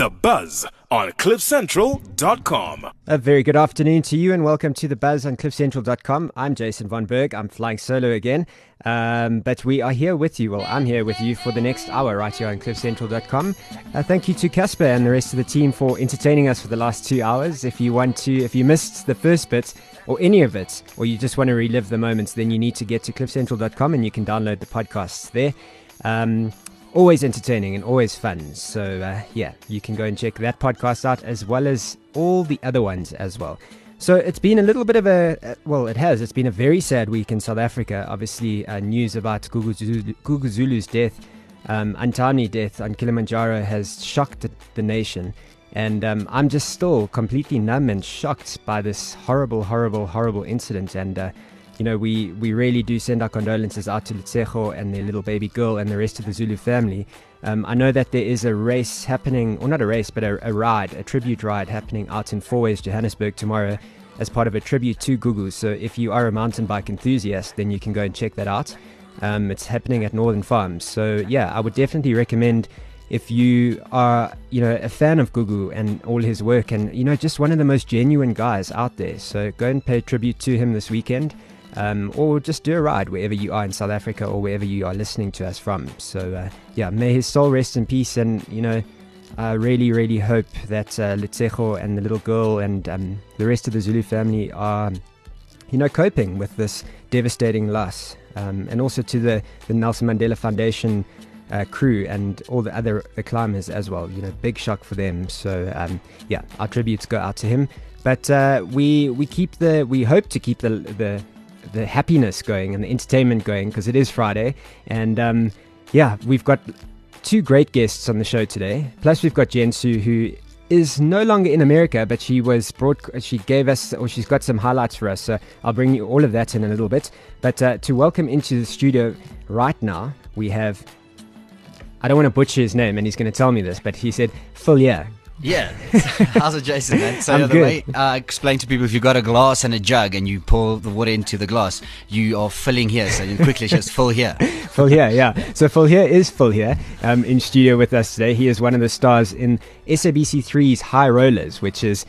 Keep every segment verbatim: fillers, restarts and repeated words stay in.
The Buzz on cliff central dot com. A very good afternoon to you and welcome to The Buzz on cliff central dot com. I'm Jason Von Berg. I'm flying solo again, um, but we are here with you. Well, I'm here with you for the next hour right here on cliff central dot com. Uh, thank you to Casper and the rest of the team for entertaining us for the last two hours. If you want to, if you missed the first bit or any of it, or you just want to relive the moments, then you need to get to cliff central dot com and you can download the podcasts there. Um, Always entertaining and always fun. So, uh, yeah, you can go and check that podcast out as well as all the other ones as well. So it's been a little bit of a, well, it has. It's been a very sad week in South Africa. Obviously, uh, news about Gugu, Zulu, Gugu Zulu's death, um, untimely death on Kilimanjaro has shocked the nation. And um, I'm just still completely numb and shocked by this horrible, horrible, horrible incident. And, uh, You know, we, we really do send our condolences out to Letshego and their little baby girl and the rest of the Zulu family. Um, I know that there is a race happening, or not a race, but a, a ride, a tribute ride happening out in Fourways, Johannesburg tomorrow as part of a tribute to Gugu. So if you are a mountain bike enthusiast, then you can go and check that out. Um, it's happening at Northern Farms. So yeah, I would definitely recommend, if you are, you know, a fan of Gugu and all his work and, you know, just one of the most genuine guys out there. So go and pay tribute to him this weekend. Um, or just do a ride wherever you are in South Africa or wherever you are listening to us from. So, uh, yeah, may his soul rest in peace. And, you know, I really, really hope that uh, Letshego and the little girl and um, the rest of the Zulu family are, you know, coping with this devastating loss. Um, and also to the, the Nelson Mandela Foundation uh, crew and all the other the climbers as well. You know, big shock for them. So, um, yeah, our tributes go out to him. But uh, we we keep the we hope to keep the the the happiness going and the entertainment going, because it is Friday. And um, yeah, we've got two great guests on the show today. Plus we've got Jensu, who is no longer in America, but she was brought, she gave us, or she's got some highlights for us. So I'll bring you all of that in a little bit. But uh, to welcome into the studio right now, we have, I don't want to butcher his name and he's going to tell me this, but he said Philhere. Yeah, how's it, Jason? Man? So I'm the good. way I explain to people, if you've got a glass and a jug and you pour the water into the glass, you are filling here. So you quickly just fill here. Philhere, yeah. So Philhere is Philhere um, in studio with us today. He is one of the stars in S A B C three's High Rollers, which is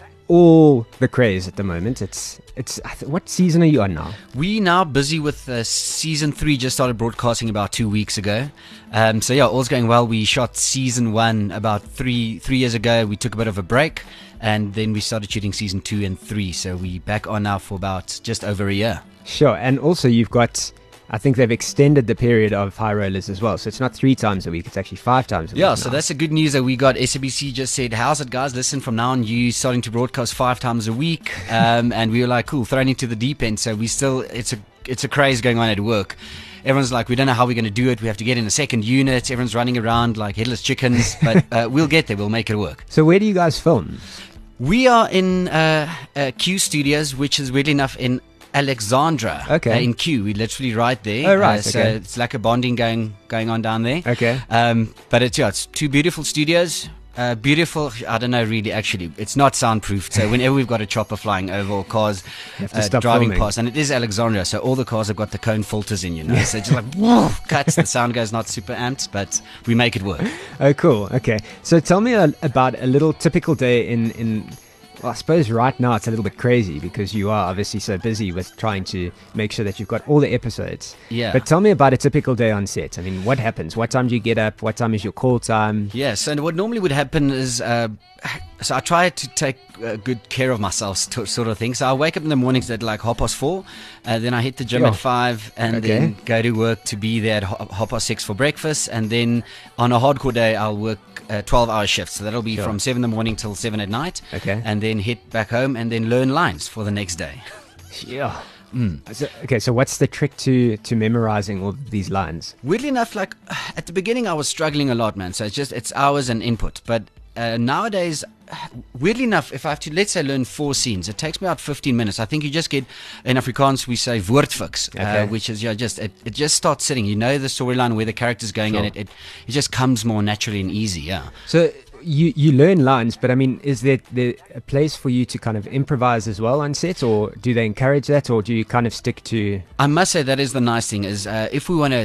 all the craze at the moment. It's it's what season are you on now? We now busy with uh, season three. Just started broadcasting about two weeks ago. Um, so yeah, all's going well. We shot season one about three three years ago. We took a bit of a break, and then we started shooting season two and three. So we back on now for about just over a year. Sure, and also you've got, I think they've extended the period of High Rollers as well. So it's not three times a week, it's actually five times a week. Yeah, now. So that's the good news that we got. S A B C just said, how's it, guys? Listen, from now on, you starting to broadcast five times a week. Um, and we were like, cool, thrown into the deep end. So we still, it's a, it's a craze going on at work. Everyone's like, we don't know how we're going to do it. We have to get in a second unit. Everyone's running around like headless chickens. But uh, we'll get there. We'll make it work. So where do you guys film? We are in uh, uh, Q Studios, which is weirdly enough in Alexandra. Okay. Uh, in Q, we literally right there. Oh, right. Uh, so okay. it's like a bonding going going on down there. Okay. Um, but it's yeah, it's two beautiful studios. Uh, beautiful. I don't know really. Actually, it's not soundproofed. So whenever we've got a chopper flying over or cars uh, driving filming. past, and it is Alexandria, so all the cars have got the cone filters in. You know, so it's just like whoa, cuts. The sound goes not super amped, but we make it work. Oh, cool. Okay. So tell me a, about a little typical day in in. Well, I suppose right now it's a little bit crazy because you are obviously so busy with trying to make sure that you've got all the episodes. Yeah. But tell me about a typical day on set. I mean, what happens? What time do you get up? What time is your call time? Yes, and what normally would happen is, uh, so I try to take uh, good care of myself, st- sort of thing. So I wake up in the mornings at like half past four, and then I hit the gym Yo. at five, and Okay. then go to work to be there at ho- half past six for breakfast, and then on a hardcore day I'll work uh, twelve-hour shifts. So that'll be Sure. from seven in the morning till seven at night. Okay. And then hit back home and then learn lines for the next day. Yeah. So, okay, so what's the trick to to memorizing all these lines? Weirdly enough, like at the beginning, I was struggling a lot, man. So it's just it's hours and input. But uh, nowadays, weirdly enough, if I have to, let's say, learn four scenes, it takes me about fifteen minutes. I think you just get, in Afrikaans, we say woordfix, Okay. uh, which is yeah, just it, it just starts sitting. You know the storyline, where the character's going, Sure. and it, it it just comes more naturally and easy. Yeah. So you you learn lines, but I mean, is there, there a place for you to kind of improvise as well on set, or do they encourage that, or do you kind of stick to? I must say that is the nice thing is uh, if we want to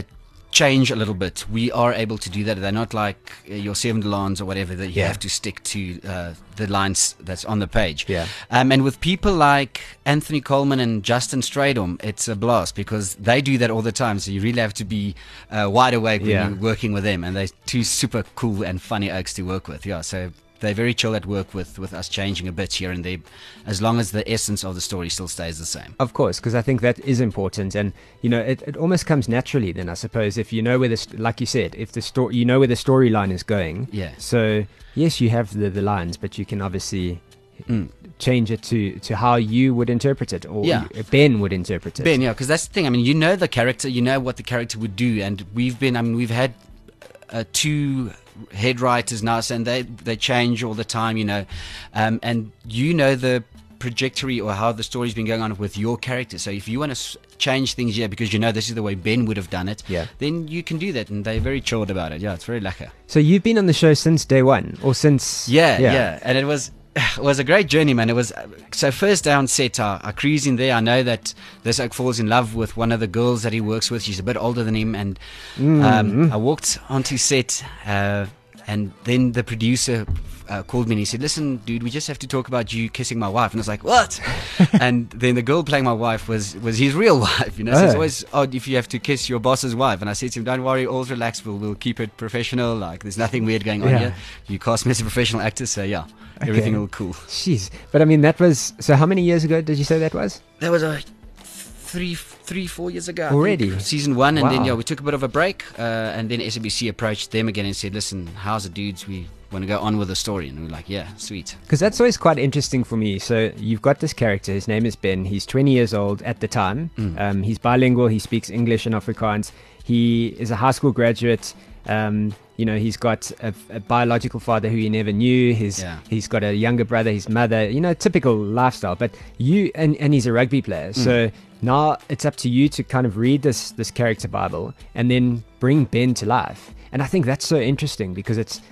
change a little bit. We are able to do that. They're not like uh, your Seven Delans or whatever that you Yeah. have to stick to uh, the lines that's on the page. Yeah. Um, and with people like Anthony Coleman and Justin Stradom, it's a blast because they do that all the time. So you really have to be uh, wide awake when Yeah. you're working with them. And they're two super cool and funny oaks to work with. Yeah. So they're very chill at work with, with us changing a bit here and there, as long as the essence of the story still stays the same. Of course, because I think that is important, and you know, it, it almost comes naturally. Then I suppose if you know where this, like you said, if the story, you know where the storyline is going. Yeah. So yes, you have the, the lines, but you can obviously Mm. change it to, to how you would interpret it, or Yeah. Ben would interpret it. Ben, yeah, because that's the thing. I mean, you know the character, you know what the character would do, and we've been, I mean, we've had uh, two head writers now, and they they change all the time, you know, um, and you know the trajectory or how the story's been going on with your character. So if you want to s- change things here because you know this is the way Ben would have done it, Yeah. then you can do that, and they're very chilled about it. Yeah, it's very lekker. So you've been on the show since day one, or since Yeah, yeah, and it was it was a great journey, man. It was so first day on set, I, I cruise in there. I know that this oak falls in love with one of the girls that he works with. She's a bit older than him, and um, I walked onto set, uh, and then the producer uh, called me and he said, "Listen, dude, we just have to talk about you kissing my wife." And I was like, "What?" And then the girl playing my wife was was his real wife. You know, so it's Oh. always odd if you have to kiss your boss's wife. And I said to him, "Don't worry, all's relaxed. We'll we'll keep it professional. Like there's nothing weird going on Yeah. here. You cast me as a professional actor, so yeah." Everything all cool. Jeez, but I mean that was so. How many years ago did you say that was? That was a three, three, four years ago. I Already? think, season one, and then Wow. yeah, we took a bit of a break, uh, and then S A B C approached them again and said, "Listen, how's it, dudes? We want to go on with the story." And we were like, "Yeah, sweet." Because that's always quite interesting for me. So you've got this character. His name is Ben. He's twenty years old at the time. Mm. Um, he's bilingual. He speaks English and Afrikaans. He is a high school graduate. Um, you know, he's got a, a biological father who he never knew. His Yeah. he's got a younger brother. His mother. You know, typical lifestyle. But you and and he's a rugby player. So now it's up to you to kind of read this this character Bible and then bring Ben to life. And I think that's so interesting because it's.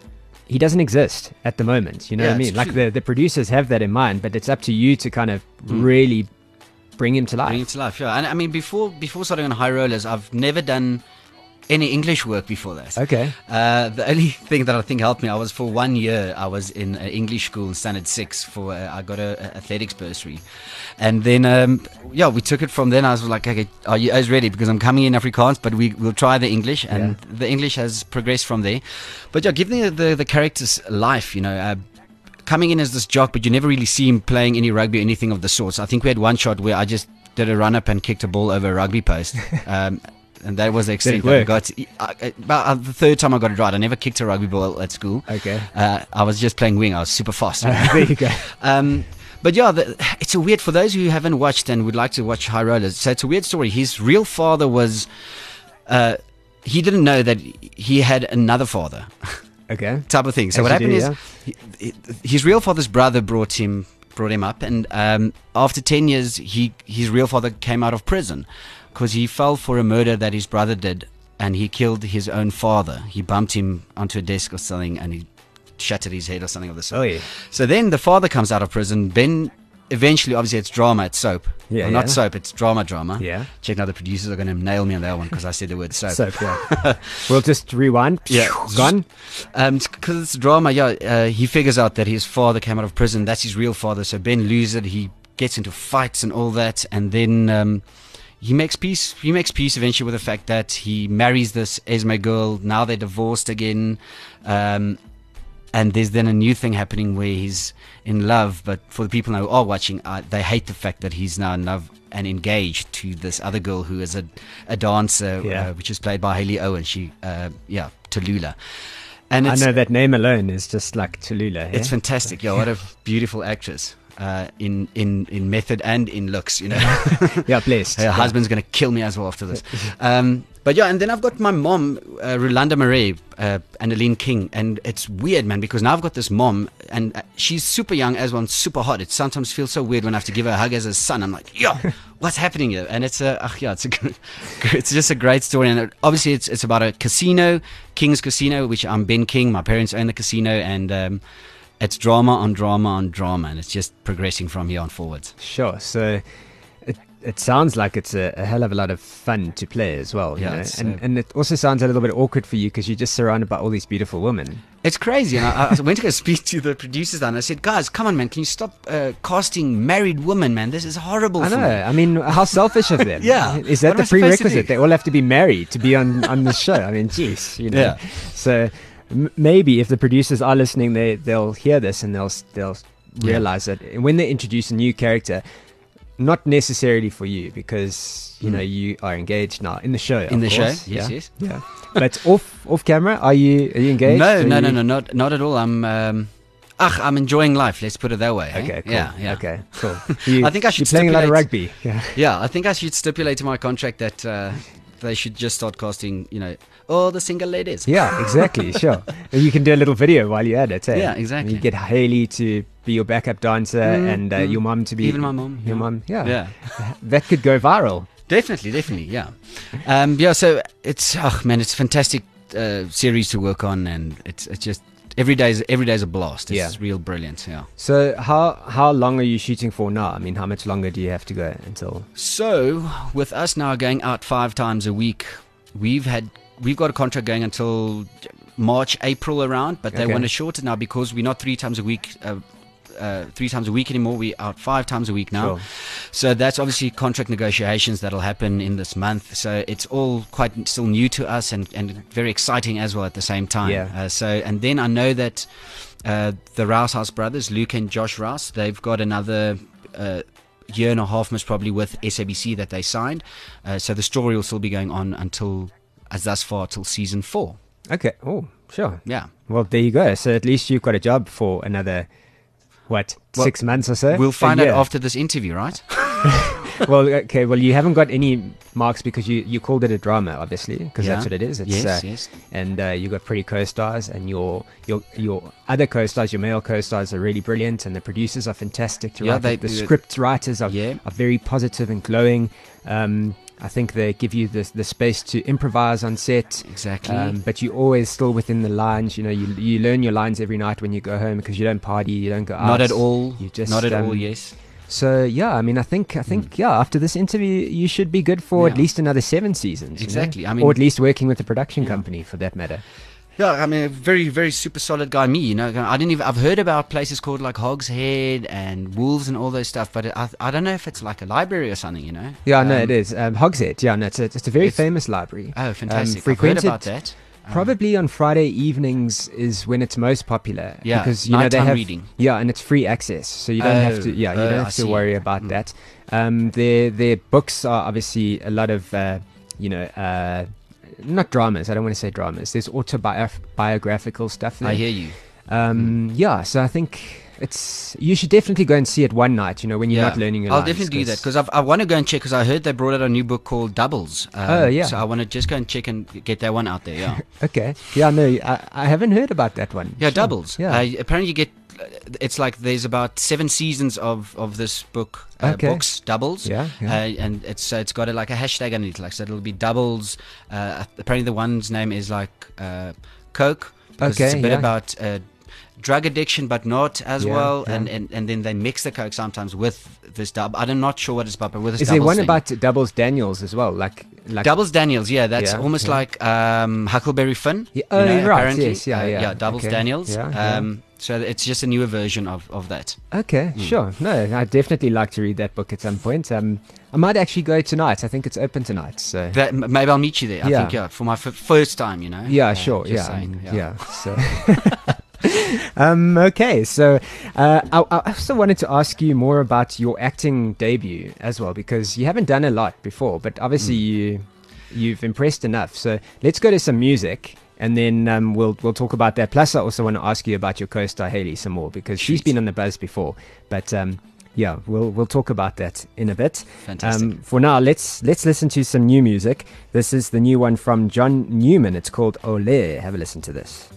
He doesn't exist at the moment, you know Yeah, what I mean? it's Like true. the, the producers have that in mind, but it's up to you to kind of really bring him to life. Bring it to life, yeah. And I mean, before before starting on High Rollers, I've never done any English work before that. Okay. Uh, the only thing that I think helped me, I was for one year, I was in an English school in standard six for, uh, I got a, a athletics bursary. And then, um, yeah, we took it from then. I was like, okay, are you guys ready? Because I'm coming in Afrikaans, but we will try the English. And the English has progressed from there. But yeah, give the, the, the characters life, you know, uh, coming in as this jock, but you never really see him playing any rugby or anything of the sorts. I think we had one shot where I just did a run up and kicked a ball over a rugby post. Um, and that was the extent that I work? got. I, about uh, the third time I got it right. I never kicked a rugby ball at school. Okay. Uh, I was just playing wing. I was super fast. There you go. Um, but yeah, the, it's a weird, for those who haven't watched and would like to watch High Rollers, so it's a weird story. His real father was, uh, he didn't know that he had another father. Okay. Type of thing. So As what you happened do, is he, he- his real father's brother brought him brought him up, and um, after ten years, he his real father came out of prison because he fell for a murder that his brother did, and he killed his own father. He bumped him onto a desk or something, and he shattered his head or something of the sort. Oh, yeah. So then the father comes out of prison. Ben, eventually, obviously, it's drama, it's soap. Yeah, Well, not yeah. soap, it's drama, drama. Yeah. Check now, the producers are going to nail me on that one because I said the word soap. So, yeah. We'll just rewind. Yeah. Gone. Um, because it's drama, yeah. Uh, he figures out that his father came out of prison. That's his real father. So Ben loses it. He gets into fights and all that, and then um, he makes peace. He makes peace eventually with the fact that he marries this Esme girl. Now they're divorced again, um, and there's then a new thing happening where he's in love. But for the people who are watching, uh, they hate the fact that he's now in love and engaged to this other girl who is a a dancer, Yeah. uh, which is played by Hayley Owen. She, uh, yeah, Tallulah. And I it's, know that name alone is just like Tallulah. it's Yeah? fantastic. Yeah, what a beautiful actress uh, in in in method and in looks. You know, Yeah, blessed. her Yeah. husband's gonna kill me as well after this. Um, but yeah, and then I've got my mom, uh, Rolanda Marais, uh, Annaline King, and it's weird, man, because now I've got this mom, and uh, she's super young as well, and super hot. It sometimes feels so weird when I have to give her a hug as a son. I'm like, yeah, what's happening here? And it's a, uh, yeah, it's a, it's just a great story, and it, obviously it's it's about a casino, King's Casino, which I'm Ben King. My parents own the casino, and um, it's drama on drama on drama, and it's just progressing from here on forwards. Sure. So, it, it sounds like it's a, a hell of a lot of fun to play as well. You Yeah, know? it's, and uh, and it also sounds a little bit awkward for you because you're just surrounded by all these beautiful women. It's crazy. And I, I went to go speak to the producers and I said, guys, come on, man, can you stop uh, casting married women, man? This is horrible I for know. me. I mean, how selfish of them. Yeah. Is What that am the I supposed to do? prerequisite? They all have to be married to be on, on the show. I mean, geez, you know. Yeah. So m- maybe if the producers are listening, they, they'll hear this and they'll, they'll Yeah. realize that when they introduce a new character, not necessarily for you because, you Mm. know, you are engaged now in the show. In of the show, course. yes, yeah. yes. Yeah. But off off camera, are you are you engaged? No, Are no, you- no, no, not not at all. I'm, um, ach, I'm enjoying life. Let's put it that way. eh? Okay, cool. Yeah, yeah. Okay, cool. You, I think I should You're playing a lot of stipulate- rugby. Yeah. Yeah, I think I should stipulate in my contract that uh, they should just start casting, you know, all the single ladies. Yeah, exactly. Sure. And you can do a little video while you're at it. Eh? Yeah, exactly. You get Haley to be your backup dancer Mm, and uh, mm. your mum to be Even my mum, Your yeah. mum. Yeah. Yeah. That could go viral. Definitely, definitely, yeah. Um, yeah, so it's, oh man, it's a fantastic uh, series to work on, and it's it's just every day's every day's a blast. It's Yeah. real brilliant, yeah. So how how long are you shooting for now? I mean, how much longer do you have to go until? So with us now going out five times a week, we've had we've got a contract going until March, April around, but they Okay. want to shorten now because we're not three times a week. Uh, uh, three times a week anymore. We're out five times a week now. Sure. So that's obviously contract negotiations that'll happen in this month. So it's all quite still new to us and, and very exciting as well at the same time. Yeah. Uh, so and then I know that uh, the Rouse House brothers, Luke and Josh Rouse, they've got another uh, year and a half most probably with S A B C that they signed. Uh, so the story will still be going on until, as thus far, till season four. Okay. Oh, sure. Yeah. Well, there you go. So at least you've got a job for another, what, Well, six months or so? We'll A find out year. after this interview, right? Well, okay. Well, you haven't got any marks because you, you called it a drama, obviously, because Yeah. that's what it is. It's, Yes, uh, yes. And uh, you got pretty co-stars, and your your your other co-stars, your male co-stars, are really brilliant, and the producers are fantastic to Yeah, write. they- the they- script writers are Yeah. are very positive and glowing. Um, I think they give you the the space to improvise on set. Exactly. Um, but you always still within the lines. You know, you you learn your lines every night when you go home because you don't party, you don't go out. Not at all. You just Not at um, all. Yes. So yeah, I mean, I think I think yeah, after this interview, you should be good for at Yeah. least another seven seasons. you know? Exactly. I mean- or at least working with the production Yeah. company for that matter. Yeah, I mean, a very, very super solid guy. Me, you know, I didn't even. I've heard about places called like Hog's Head and Wolves and all those stuff, but I, I don't know if it's like a library or something. You know. Yeah, no, Um, it is um, Hogshead. Yeah, no, it's a, it's a very It's- famous library. Oh, fantastic! I've frequented heard about that. Um, Probably on Friday evenings is when it's most popular. Yeah, because you know they nighttime have reading. yeah, and it's free access, so you don't have Oh, to. Yeah, you oh, don't I have to see. worry about Mm. that. Um, their their books are obviously a lot of uh, you know. Uh, not dramas. I don't want to say dramas. There's autobiographical stuff there. I hear you. Um, yeah, so I think it's you should definitely go and see it one night. You know, when you're Yeah. not learning your I'll lines, definitely do that because I want to go and check because I heard they brought out a new book called Doubles. Um, Oh, yeah. So I want to just go and check and get that one out there. Yeah. Okay. Yeah, no, I, I haven't heard about that one. Yeah, Sure. Doubles. Yeah. Uh, apparently, you get. It's like there's about seven seasons of of this book. Uh, Okay. Books Doubles. Yeah, yeah. Uh, and it's so it's got a, like a hashtag underneath, like so it'll be Doubles. Uh, apparently, the one's name is like uh, Coke. Because it's Okay, a bit yeah. about uh, drug addiction, but not as Yeah, well. yeah. And, and and then they mix the Coke sometimes with this dub. I'm not sure what it's about, but with this Is there Doubles one thing. about Doubles Daniels as well? Like, like Doubles Daniels, yeah, that's Yeah, almost yeah. like um, Huckleberry Finn. Yeah, you oh, know, right, apparently. yes, yeah, Uh, yeah. yeah, Doubles Okay, Daniels. yeah, yeah. Um, so it's just a newer version of, of that. Okay, Hmm. sure. No, I'd definitely like to read that book at some point. Um, I might actually go tonight. I think it's open tonight. So that m- maybe I'll meet you there. I Yeah. think, yeah, for my f- first time, you know. yeah, Uh, sure. just Yeah, I saying, mean, yeah. So. um, okay, so uh, I, I also wanted to ask you more about your acting debut as well, because you haven't done a lot before, but obviously Hmm. you you've impressed enough. So let's go to some music. And then um, we'll we'll talk about that. Plus, I also want to ask you about your co-star Haley some more because she's Sweet. been on the buzz before. But um, yeah, we'll we'll talk about that in a bit. Fantastic. Um, for now, let's let's listen to some new music. This is the new one from John Newman. It's called Ole. Have a listen to this.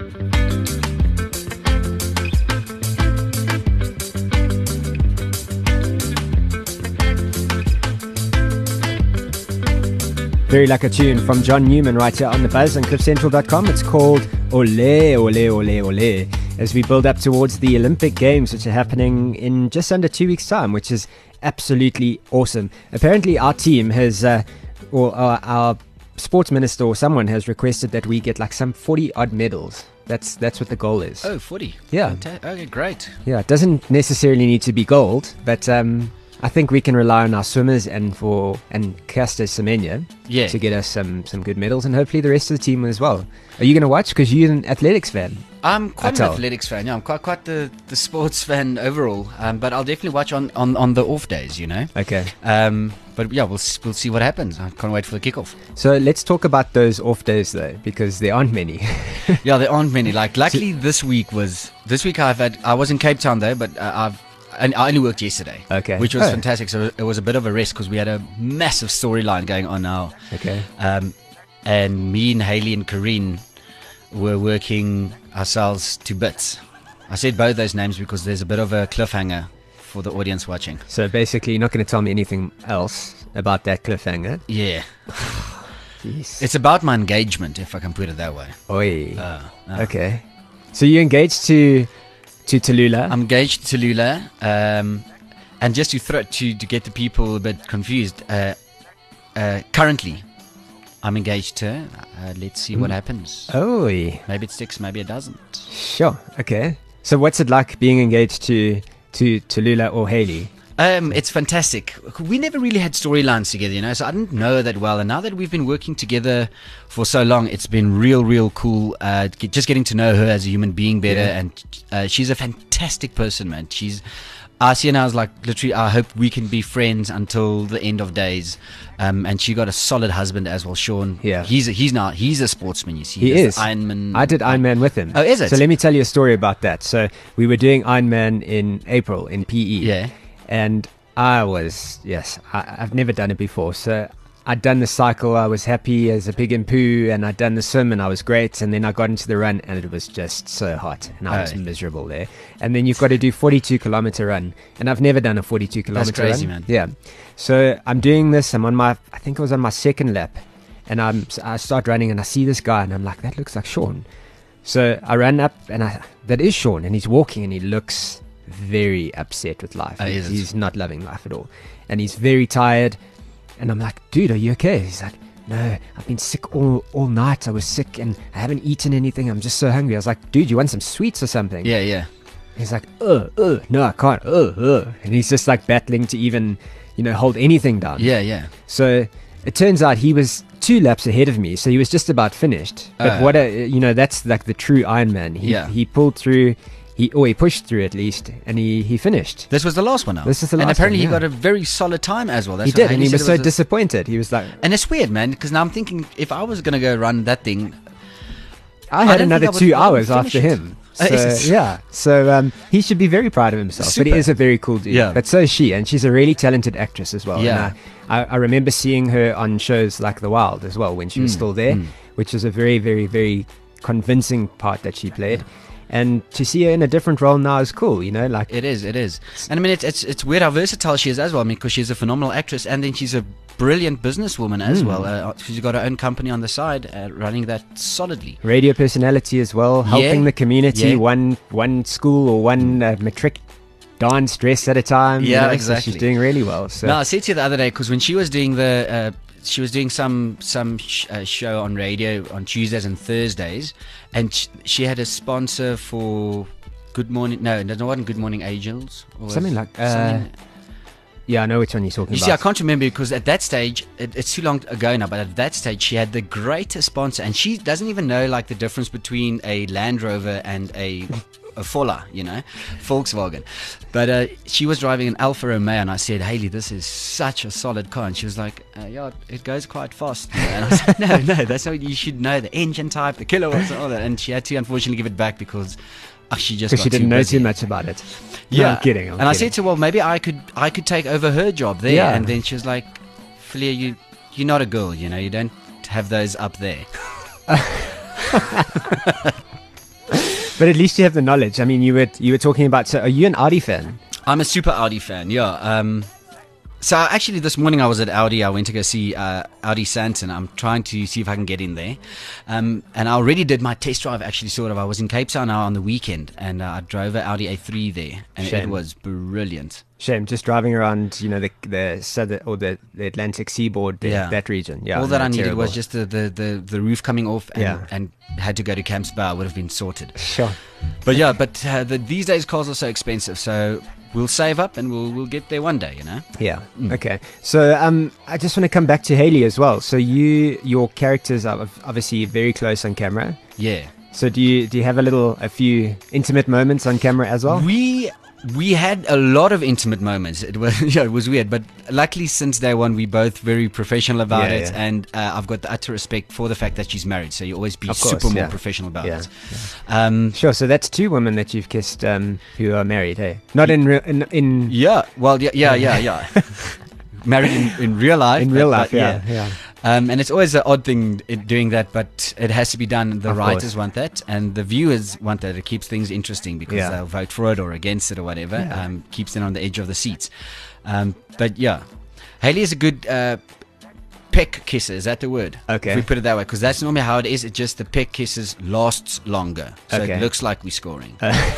Very like a tune from John Newman right here on The Buzz on cliff central dot com. It's called Ole, Ole, Ole, Ole, as we build up towards the Olympic Games, which are happening in just under two weeks' time, which is absolutely awesome. Apparently, our team has, uh, or our, our sports minister or someone has requested that we get like some forty odd medals. That's that's what the goal is. Oh, footy. Yeah. Fanta- Okay, great. Yeah, it doesn't necessarily need to be gold, but um, I think we can rely on our swimmers and for and Caster Semenya Yeah. to get us some some good medals, and hopefully the rest of the team as well. Are you going to watch? Because you're an athletics fan. I'm quite Atal. an athletics fan. Yeah, I'm quite quite the, the sports fan overall. Um, but I'll definitely watch on, on, on the off days. You know. Okay. Um, but yeah, we'll s- we'll see what happens. I can't wait for the kickoff. So let's talk about those off days though, because there aren't many. Yeah, there aren't many. Like, luckily this week was this week. I've had I was in Cape Town though, but uh, I've and I only worked yesterday. Okay. Which was Oh. fantastic. So it was a bit of a rest because we had a massive storyline going on now. Okay. Um, and me and Haley and Karine were working ourselves to bits. I said both those names because there's a bit of a cliffhanger for the audience watching. So basically, you're not going to tell me anything else about that cliffhanger. Yeah. Jeez. It's about my engagement, if I can put it that way. Oi. Uh, uh. Okay. So you engaged to to Tallulah. I'm engaged to Lula. Um, and just to, throw, to to get the people a bit confused, uh, uh, currently I'm engaged to her. Uh, let's see what happens. Oi. Maybe it sticks, maybe it doesn't. Sure. Okay. So what's it like being engaged to to Tallulah or Haley? Um, it's fantastic. We never really had storylines together, you know, so I didn't know her that well. And now that we've been working together for so long, it's been real, real cool. Uh, get, just getting to know her as a human being better. Yeah. And uh, she's a fantastic person, man. She's, I see her now as like, literally, I hope we can be friends until the end of days. Um, and she got a solid husband as well, Sean. Yeah. He's a, he's now, he's a sportsman, you see. He He's is. the Ironman. I did Ironman with him. Oh, is it? So let me tell you a story about that. So we were doing Ironman in April in P E. Yeah. And I was, yes, I, I've never done it before. So I'd done the cycle, I was happy as a pig and poo, and I'd done the swim and I was great. And then I got into the run and it was just so hot and I was Oh. miserable there. And then you've got to do forty-two kilometer run. And I've never done a forty-two kilometer crazy, run. man. Yeah. So I'm doing this, I'm on my, I think it was on my second lap. And I'm, I start running and I see this guy and I'm like, that looks like Sean. So I ran up and I, that is Sean, and he's walking and he looks very upset with life. Oh, He- is it? he's not loving life at all. And he's very tired. And I'm like, dude, are you okay? He's like, no, I've been sick all, all night. I was sick and I haven't eaten anything. I'm just so hungry. I was like, dude, you want some sweets or something? Yeah, yeah. He's like, uh, uh, no, I can't, uh, uh. And he's just like battling to even, you know, hold anything down. Yeah, yeah. So it turns out he was two laps ahead of me, so he was just about finished. But Oh. what a, you know, that's like the true Ironman. He Yeah. he pulled through, he or he pushed through at least, and he he finished. This was the last one now. This is the And last apparently one, he yeah. got a very solid time as well. That's He what did, Haley and he said was it so a- disappointed. He was like, And it's weird, man, because now I'm thinking if I was going to go run that thing, I I had don't another think I would- two I would hours finish after it. him. Uh, So, is it? yeah, so um, he should be very proud of himself. But he Super. is a very cool dude. Yeah. But so is she, and she's a really talented actress as well. Yeah. And I, I, I remember seeing her on shows like The Wild as well when she was Mm, still there, mm. which was a very, very, very convincing part that she played. And to see her in a different role now is cool, you know, like it is, it is. And I mean, it's it's, it's weird how versatile she is as well. I mean, because she's a phenomenal actress and then she's a brilliant businesswoman as Mm. well. Uh, she's got her own company on the side, uh, running that solidly. radio personality as well, helping Yeah. the community, Yeah. one one school or one uh, matric dance dress at a time. you Yeah, know, so exactly. she's doing really well. So No, I said to you the other day because when she was doing the, uh, she was doing some some sh- uh, show on radio on Tuesdays and Thursdays, and sh- she had a sponsor for Good Morning. No, no, it wasn't Good Morning Angels. Or Something like- uh, something- yeah, I know which one you're talking You about. see, I can't remember because at that stage, it, it's too long ago now, but at that stage, she had the greatest sponsor, and she doesn't even know like the difference between a Land Rover and a, a Volla, you know, Volkswagen. But uh, she was driving an Alfa Romeo, and I said, Haley, this is such a solid car. And she was like, uh, yeah, it goes quite fast. You know? And I was like, no, no, that's what you should know, the engine type, the kilowatts, and all that. And she had to unfortunately give it back because uh, she just because got she didn't too know busy. too much about it. Yeah, No, I'm kidding. I'm and I kidding. said to her, well, maybe I could I could take over her job there. Yeah. And then she was like, Philia, you you're not a girl, you know, you don't have those up there. But at least you have the knowledge. I mean, you were you were talking about. So, are you an Audi fan? I'm a super Audi fan. Yeah. Um, So actually, this morning I was at Audi. I went to go see uh, Audi Santon. I'm trying to see if I can get in there. Um, and I already did my test drive. Actually, sort of. I was in Cape Town now on the weekend, and uh, I drove an Audi A three there, and Shame. it was brilliant. Shame, just driving around, you know, the the southern or the, the Atlantic seaboard, the, Yeah. that region. Yeah, All that no, I needed terrible. was just the, the, the, the roof coming off, and, Yeah. and had to go to Camps Bar. Would have been sorted. Sure. But yeah, but uh, the, these days cars are so expensive, so we'll save up and we'll we'll get there one day, you know. Yeah. Okay. So um, I just want to come back to Haley as well. So you, your characters are ob- obviously very close on camera. Yeah. So do you do you have a little, a few intimate moments on camera as well? We we had a lot of intimate moments. It was yeah, it was weird, but luckily since day one, we both very professional about Yeah, it, yeah. and uh, I've got the utter respect for the fact that she's married. So you always be Of course, super more yeah. professional about Yeah, it. Um, Sure. So that's two women that you've kissed um, who are married. Hey, not in real in, in yeah. Well, yeah, yeah, yeah, yeah. Married in, in real life. in real but- life. but Yeah. Yeah. Um, and it's always an odd thing in doing that, but it has to be done. The Of writers course. want that, and the viewers want that. It keeps things interesting because Yeah. they'll vote for it or against it or whatever. Yeah. Um, keeps them on the edge of the seats. Um, but yeah, Haley is a good uh, peck kisser. Is that the word? Okay. If we put it that way, because that's normally how it is. It just the peck kisses lasts longer, so Okay. it looks like we're scoring.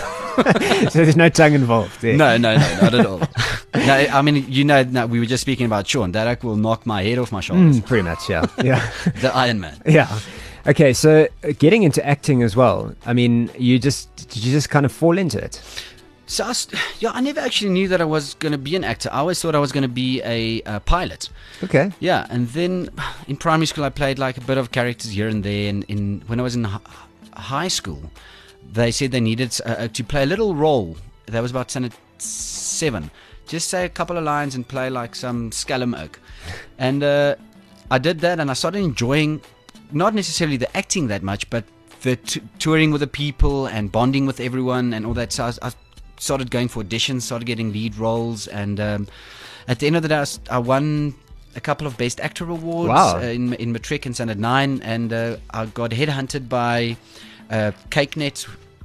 So there's no tongue involved. Yeah. No, no, no, not at all. No, I mean, you know, no, we were just speaking about Sean. That will knock my head off my shoulders. Mm, pretty much. Yeah. Yeah. The Iron Man. Yeah. Okay, so uh, getting into acting as well. I mean, you just did you just kind of fall into it? So, I, s- yeah, I never actually knew that I was going to be an actor. I always thought I was going to be a, uh pilot. Okay. Yeah, and then in primary school, I played like a bit of characters here and there. And in when I was in hi- high school, they said they needed uh, uh, to play a little role. That was about standard seven. Just say a couple of lines and play like some scallum oak. And uh, I did that, and I started enjoying not necessarily the acting that much, but the t- touring with the people and bonding with everyone and all that. So I, was- I started going for auditions, started getting lead roles, and um, at the end of the day, I, s- I won a couple of Best Actor awards Wow. uh, in in Matric and Standard Nine, and uh, I got headhunted by uh, CakeNet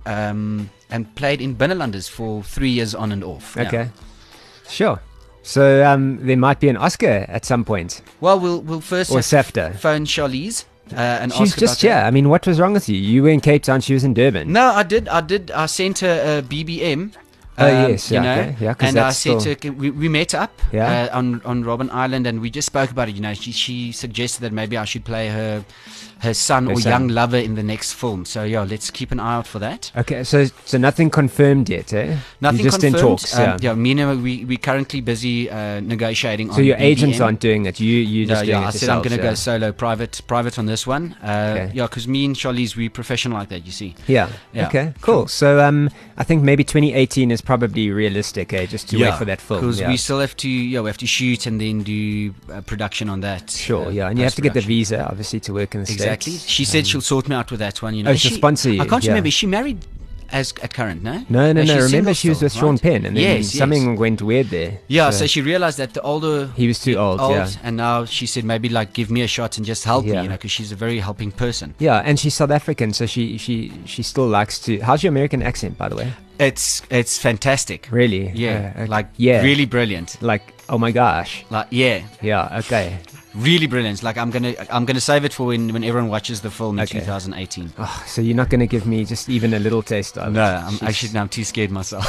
um, and played in Binnenlanders for three years on and off. Yeah. Okay. Sure. So um, there might be an Oscar at some point, Well, we'll we'll first or have SAFTA. phone Charlize uh, and She's ask just about here. that. I mean, what was wrong with you? You were in Cape Town. She was in Durban. No, I did. I did. I sent her a B B M. Oh, um, yes, you yeah, know, okay, yeah, 'cause and I that's said still- to her, we, we met up Yeah. uh, on on Robben Island, and we just spoke about it. You know, she she suggested that maybe I should play her her son Her or son. young lover in the next film. So yeah, let's keep an eye out for that. Okay, so so nothing confirmed yet, eh? Nothing You're just confirmed. in talks. Um, yeah. yeah, me and her, we we currently busy uh, negotiating. So on your B B M. agents aren't doing it. You you No, just doing yeah, I it said I'm yourselves, going to yeah. go solo, private, private on this one. Uh, Okay. Yeah, because me and Charlize, we professional like that. You see. Yeah. Yeah. Okay. Cool. So um, I think maybe twenty eighteen is probably realistic, eh? Just to wait for that film. Because Yeah. we still have to, yeah, we have to shoot and then do uh, production on that. Sure. uh, Yeah, and you have to get the post-production. visa, obviously, to work in the Exactly. States. She said she'll sort me out with that one. You know. Oh, Is she'll she- sponsor you, I can't yeah. remember. Is she married as at current? No. No, no, she's no. Remember, single she was still, with Sean right? Penn, and then yes, something Yes. went weird there. Yeah, so, she realized that the older He was too old, yeah. and now she said maybe like give me a shot and just help me, Yeah. you know, because she's a very helping person. Yeah, and she's South African, so she she she still likes to. How's your American accent, by the way? It's it's fantastic. Really? Yeah, Uh, okay. like yeah, really brilliant. like oh my gosh. Like yeah, Yeah. Okay. really brilliant. Like I'm gonna I'm gonna save it for when, when everyone watches the film in Okay. twenty eighteen. Oh, so you're not going to give me just even a little taste of No, it? I'm Jeez. actually no, I'm too scared myself.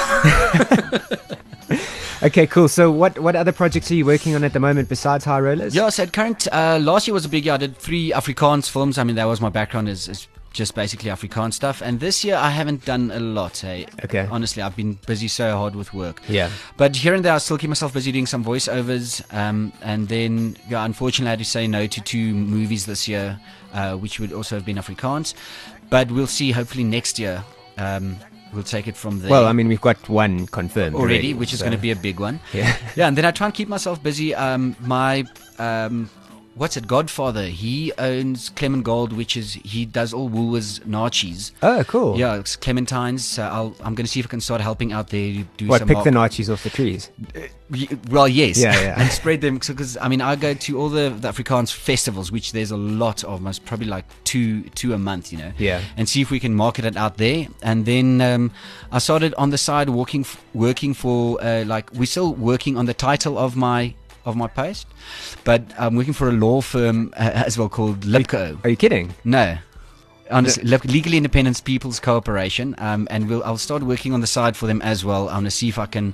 Okay, cool. So what what other projects are you working on at the moment besides High Rollers? Yeah, so at current uh, last year was a big year. I did three Afrikaans films. I mean, that was my background is, is just basically Afrikaans stuff. And this year I haven't done a lot. Hey, Okay. honestly, I've been busy so hard with work. Yeah. But here and there, I still keep myself busy doing some voiceovers. Um, and then, yeah, unfortunately, I had to say no to two movies this year, uh, which would also have been Afrikaans. But we'll see. Hopefully next year, um, we'll take it from there. Well, I mean, we've got one confirmed already, which is so- going to be a big one. Yeah. Yeah, and then I try and keep myself busy. Um, my um, what's it, Godfather? He owns Clement Gold, which is he does all Woolworths Nachos. Oh, cool. Yeah, it's Clementines. So I'll, I'm going to see if I can start helping out there. Do What? some Pick mar- the Nachos off the trees. Y- Well, yes. Yeah, yeah. And spread them because I mean I go to all the, the Afrikaans festivals, which there's a lot of, most probably like two two a month, you know. Yeah. And see if we can market it out there. And then um, I started on the side working f- working for uh, like we're still working on the title of my of my post. But I'm working for a law firm uh, as well called Lipco. Are you kidding? No. Honestly, Le- Legally Independent People's Cooperation, um, and we'll, I'll start working on the side for them as well. I'm going to see if I can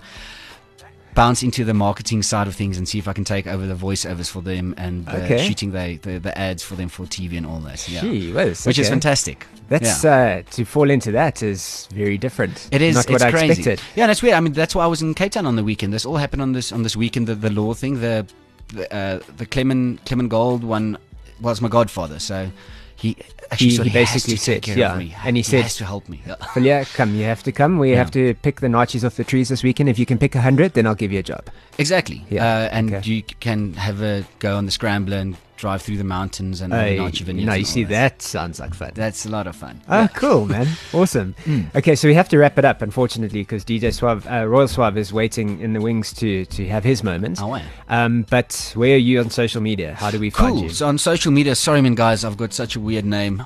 bounce into the marketing side of things and see if I can take over the voiceovers for them and uh, Okay. shooting the, the, the ads for them for T V and all that. Yeah. Gee whiz, Which is okay. fantastic. That's yeah. uh, to fall into that is very different. It is. not what It's I crazy. expected. Yeah, that's weird. I mean, that's why I was in Cape Town on the weekend. This all happened on this on this weekend. The, the law thing, the the, uh, the Clement Clement Gold one was my godfather. So he actually He- so he he, basically has to take said, care yeah, of me. and he he said- has to help me. Yeah. Well, yeah, come. You have to come. We Yeah. have to pick the notches off the trees this weekend. If you can pick a hundred, then I'll give you a job. Exactly. Yeah, Uh, and okay. you can have a go on the scrambler and drive through the mountains and Hey, uh, Nachi vineyards no, and you all see, that. that sounds like fun. That's a lot of fun. Oh, cool, man. Awesome. Okay, so we have to wrap it up, unfortunately, because D J Suave, uh, Royal Suave is waiting in the wings to, to have his moment. Oh, wow. Um, but where are you on social media? How do we find Cool. you? So on social media, sorry, man, guys, I've got such a weird name.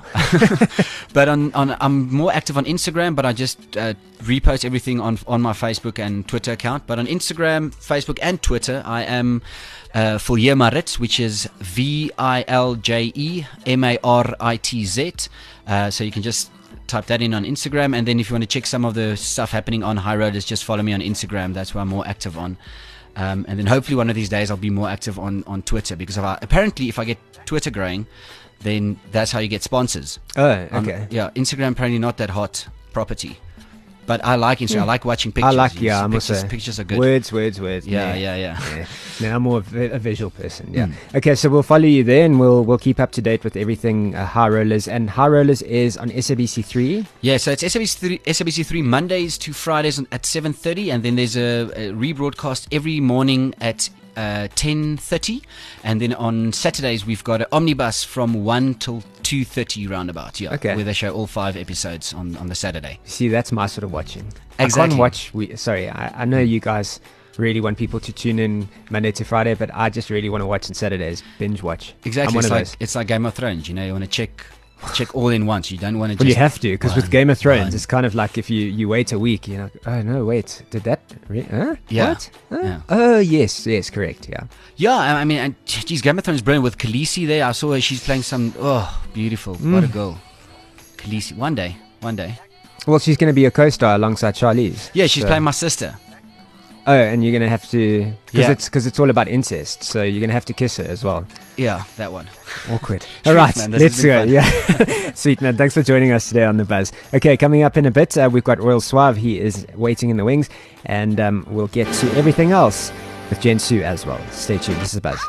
but on, on, I'm more active on Instagram, but I just uh, repost everything on on my Facebook and Twitter account. But on Instagram, Facebook, and Twitter, I am uh, Vilje Maritz, which is V I L J E M A R I T Z. Uh, so you can just type that in on Instagram, and then if you want to check some of the stuff happening on High Roaders, just follow me on Instagram. That's where I'm more active on. Um, and then hopefully one of these days I'll be more active on, on Twitter, because if I, apparently if I get Twitter growing, then that's how you get sponsors. Oh, On- okay. yeah, Instagram apparently not that hot property, but I like Instagram. I like watching pictures. I like, You yeah, see I'm pictures, also. pictures are good. Words, words, words. Yeah, Nah. yeah, yeah. Yeah. No, I'm more of a, a visual person. Yeah. Mm. Okay, so we'll follow you there, and we'll we'll keep up to date with everything uh, High Rollers. And High Rollers is on S A B C three. Yeah, so it's S A B C three, S A B C three Mondays to Fridays at seven thirty, and then there's a, a rebroadcast every morning at uh, ten thirty, and then on Saturdays we've got an omnibus from one till two thirty roundabout. Yeah, Okay. where they show all five episodes on, on the Saturday. See, that's my sort of watching. I Exactly. can't watch. We sorry, I, I know you guys really want people to tune in Monday to Friday, but I just really want to watch on Saturdays. Binge watch. Exactly, I'm one it's of like those. it's like Game of Thrones. You know, you want to check check all in once. You don't want to. Well, you just have to, because with one, Game of Thrones, one. it's kind of like if you, you wait a week, you're like, oh no, wait, did that? Re- huh? Yeah. What? Huh? Yeah. Oh yes, yes, correct. Yeah. Yeah, I I mean, and geez, Game of Thrones is brilliant with Khaleesi there. I saw her; she's playing some. Oh, beautiful! What Mm. a girl, Khaleesi. One day, one day. Well, she's going to be a co-star alongside Charlize. Yeah, she's so- playing my sister. Oh, and you're going to have to, because Yeah. it's because it's all about incest, so you're going to have to kiss her as well. Yeah, that one. Awkward. Sweet, All right, man, this let's has go. been Yeah, sweet man. Thanks for joining us today on the Buzz. Okay, coming up in a bit, uh, we've got Royal Suave. He is waiting in the wings, and um, we'll get to everything else with Jen Sue as well. Stay tuned. This is Buzz.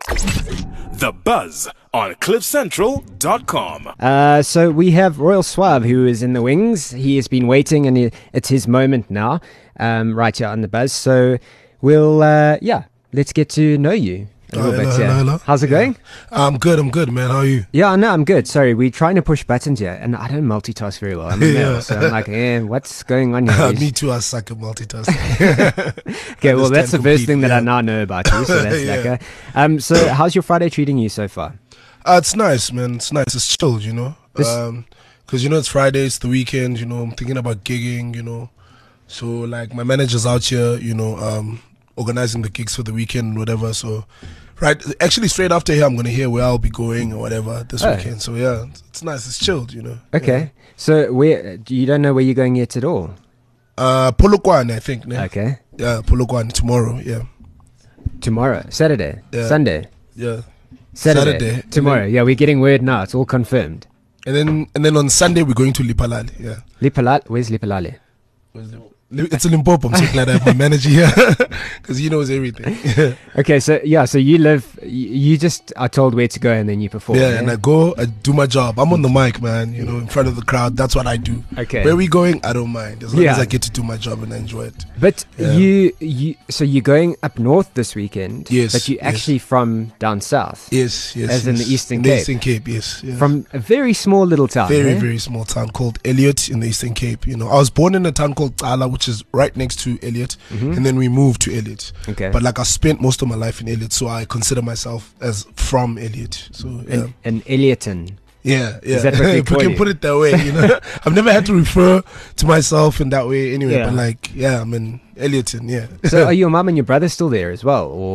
The Buzz on cliff central dot com. Uh, so we have Royal Suave, who is in the wings. He has been waiting, and he, it's his moment now, um, right here on the Buzz. So we'll, uh, yeah, let's get to know you a Oh, little hello, bit. Yeah. hello, hello. How's it Yeah. going? I'm good, I'm good, man. How are you? Yeah, no, I'm good. Sorry, we're trying to push buttons here, and I don't multitask very well. I'm a male, Yeah. so I'm like, eh, what's going on here? Me too, I suck at multitasking. Okay, well, that's the understand first thing that I completely, now know about you, so that's Yeah. lekker. Um, so how's your Friday treating you so far? Uh, it's nice, man. It's nice. It's chilled, you know. This- Um 'cause you know it's Friday, it's the weekend. You know, I'm thinking about gigging. You know, so like my manager's out here. You know, um, organizing the gigs for the weekend and whatever. So, right, actually straight after here, I'm gonna hear where I'll be going or whatever this Oh. weekend. So yeah, it's, it's nice. It's chilled, you know. Okay, so where you don't know where you're going yet at all? Yeah. Uh, Polokwane, I think. Ne? Okay, Yeah, Polokwane tomorrow. Yeah, tomorrow, Saturday, Yeah. Sunday. yeah. Saturday, Saturday. tomorrow. Yeah, we're getting word now. It's all confirmed. And then and then on Sunday we're going to Lipalali. Yeah. Lipalale, where's Lipalale? It's a Limpopo. I'm so glad I have my manager here because he knows everything. Yeah, Okay, so yeah, so you live, you, you just are told where to go and then you perform. yeah eh? and I go, I do my job. I'm on the mic, man. You know, in front of the crowd. That's what I do. Okay. Where we going? I don't mind as long Yeah. as I get to do my job and I enjoy it. But Yeah. you, you, so you're going up north this weekend. Yes, But you're yes. actually from down south, Yes, yes. As in yes. the Eastern In Cape. The Eastern Cape, yes. yes. from a very small little town. very eh? very small town called Elliot in the Eastern Cape. You know, I was born in a town called Tsala, which is right next to Elliot, Mhm. and then we moved to Elliot. Okay. But like I spent most of my life in Elliot, so I consider myself as from Elliot. So yeah. an, an Elliotton. Yeah, yeah. Is that what they If call we can you? put it that way, you know. I've never had to refer to myself in that way anyway, Yeah. but like, yeah, I'm in Elliotton, yeah. So are your mum and your brother still there as well, or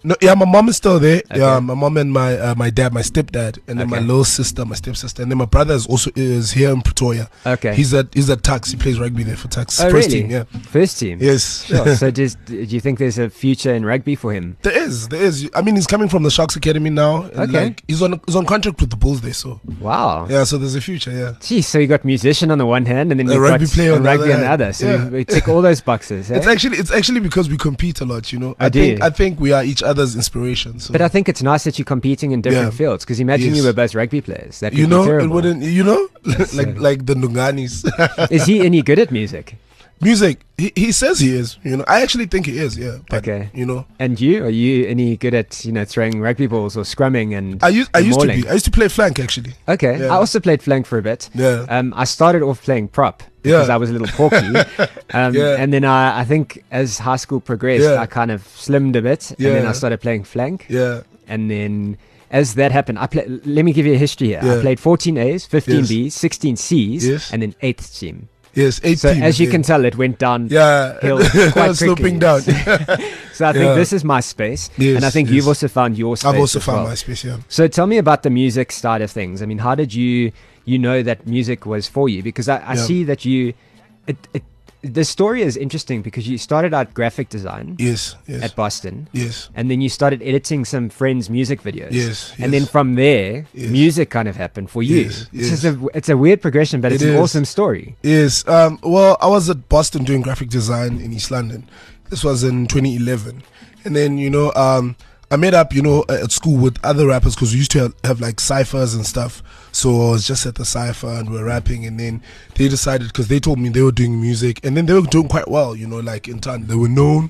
No, yeah, my mom is still there. Okay. Yeah, my mom and my uh, my dad, my stepdad, and then my Okay. little sister, my stepsister, and then my brother is also is here in Pretoria. Okay. He's at he's at Tux. He plays rugby there for Tux. oh, First really? team, yeah. First team. Yes. Sure. So does, do you think there's a future in rugby for him? There is, there is. I mean, he's coming from the Sharks Academy now. And Okay. like, he's on he's on contract with the Bulls there, so Wow. yeah. So there's a future, yeah. Gee, so you got musician on the one hand, and then A you rugby got player a on the rugby other on the hand. other. So Yeah. we, we tick all those boxes. Eh? It's actually it's actually because we compete a lot, you know. I I think do. I think we are each other's inspiration. So But I think it's nice that you're competing in different Yeah. fields. Because imagine Yes. you were both rugby players. That could you be know, it terrible. wouldn't. You know, That's like so- like the Nunganis. Is he any good at music? Music. He he says he is. You know, I actually think he is. Yeah. But, Okay. You know, And you? Are you any good at you know throwing rugby balls or scrumming and? I used I and used mauling? to be. I used to play flank actually. Okay, Yeah. I also played flank for a bit. Yeah. Um, I started off playing prop because Yeah. I was a little porky, um, Yeah. and then I, I think as high school progressed, Yeah. I kind of slimmed a bit, and then Yeah. I started playing flank, Yeah. and then as that happened, I play, let me give you a history here. I Yeah. played fourteen A's, fifteen Yes. B's, sixteen C's, Yes. and then eighth team. Yes. Eight So teams, as you yeah. can tell, it went down. Yeah. hill quite sloping quickly. down. So I think Yeah. this is my space, Yes, and I think yes. you've also found your space. I've also as found well. my space. Yeah. So tell me about the music side of things. I mean, how did you you know that music was for you? Because I, I Yeah. see that you, it, it, the story is interesting because you started out graphic design Yes. Yes. at Boston, yes. and then you started editing some friends' music videos. Yes, and then yes. from there, Yes. music kind of happened for you. Yes, It's just yes. a it's a weird progression, but It it's an is. awesome story. Yes. Um. Well, I was at Boston doing graphic design in East London. This was in twenty eleven, and then you know, um, I met up, you know, at school with other rappers because we used to have, have like ciphers and stuff. So I was just at the cipher and we we're rapping, and then they decided because they told me they were doing music, and then they were doing quite well, you know, like in town they were known.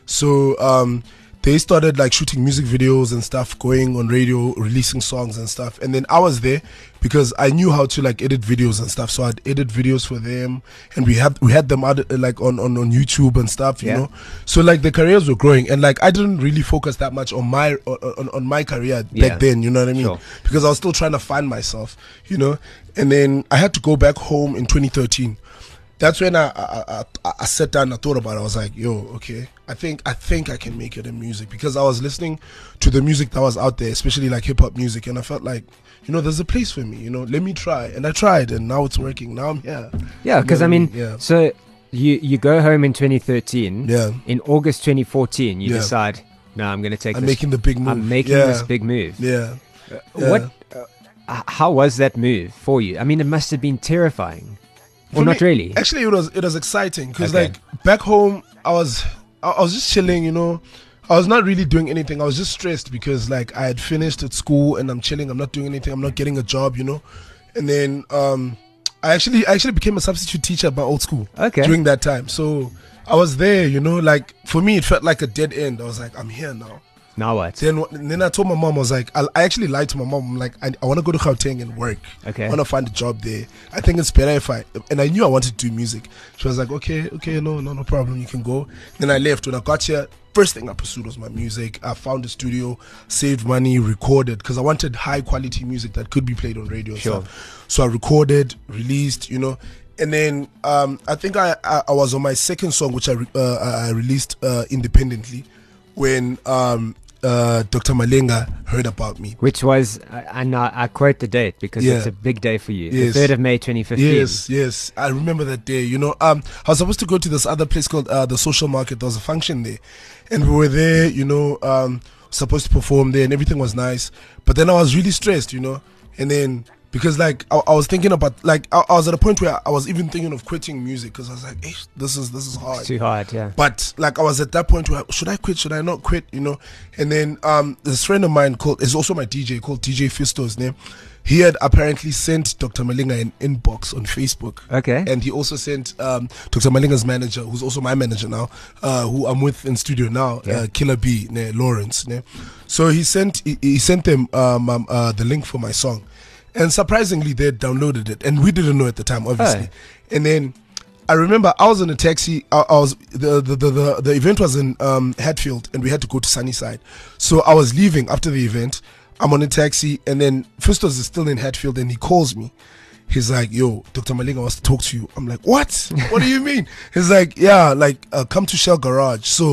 So um, they started like shooting music videos and stuff, going on radio, releasing songs and stuff. And then I was there because I knew how to like edit videos and stuff. So I'd edit videos for them, and we had we had them out uh, like on, on, on YouTube and stuff, you Yeah. know. So like the careers were growing, and like I didn't really focus that much on my on, on my career Yeah. back then, you know what I mean? Sure. Because I was still trying to find myself, you know. And then I had to go back home in twenty thirteen. That's when I I, I I sat down and I thought about it. I was like, yo, okay, I think I think I can make it in music, because I was listening to the music that was out there, especially like hip hop music, and I felt like, you know, there's a place for me, you know, let me try. And I tried, and now it's working. Now I'm here. Yeah, You because know I what mean, Yeah. so you you go home in twenty thirteen. Yeah. In August twenty fourteen, you Yeah. decide, no, I'm going to take I'm this. making the big move. I'm making yeah. this big move. Yeah. What? Uh, h- how was that move for you? I mean, it must have been terrifying, or For not me, really. Actually, it was it was exciting because Okay. like back home, I was I, I was just chilling, you know. I was not really doing anything. I was just stressed because like I had finished at school and I'm chilling. I'm not doing anything. I'm not getting a job, you know. And then um, I actually I actually became a substitute teacher at my old school. Okay. During that time, so I was there, you know. Like for me, it felt like a dead end. I was like, I'm here now. Now what? Then, wh- then I told my mom, I was like, I, I actually lied to my mom. I'm like, I, I want to go to Gauteng and work. Okay. I want to find a job there. I think it's better if I, and I knew I wanted to do music. She was like, okay, okay, no, no, no problem. You can go. Then I left. When I got here, first thing I pursued was my music. I found a studio, saved money, recorded, because I wanted high quality music that could be played on radio and Sure. stuff. So I recorded, released, you know. And then um, I think I, I, I was on my second song, which I, re- uh, I released uh, independently, when um, uh, Doctor Malenga heard about me. Which was, uh, and I, I quote the date because Yeah. it's a big day for you. Yes. The third of May, twenty fifteen. Yes, yes, I remember that day. You know, um, I was supposed to go to this other place called uh, the Social Market. There was a function there, and we were there. You know, um, supposed to perform there, and everything was nice. But then I was really stressed. You know, and then because like I, I was thinking about like I, I was at a point where I was even thinking of quitting music because I was like, hey, this is this is hard. It's too hard, yeah. But like I was at that point where should I quit? Should I not quit? You know. And then um, this friend of mine called is also my D J called D J Fisto's name. He had apparently sent Doctor Malenga an inbox on Facebook. Okay. And he also sent um, Doctor Malenga's manager, who's also my manager now, uh, who I'm with in studio now, Yeah. uh, Killer B, ne, Lawrence. Ne. So he sent he, he sent them um, um, uh, the link for my song. And surprisingly, they downloaded it, and we didn't know at the time, obviously. Oh. And then I remember I was in a taxi. I, I was the the, the the the event was in um, Hatfield, and we had to go to Sunnyside. So I was leaving after the event. I'm on a taxi, and then Fistos is still in Hatfield, and he calls me. He's like, "Yo, Doctor Malenga wants to talk to you." I'm like, "What? What do you mean?" He's like, "Yeah, like uh, come to Shell Garage." So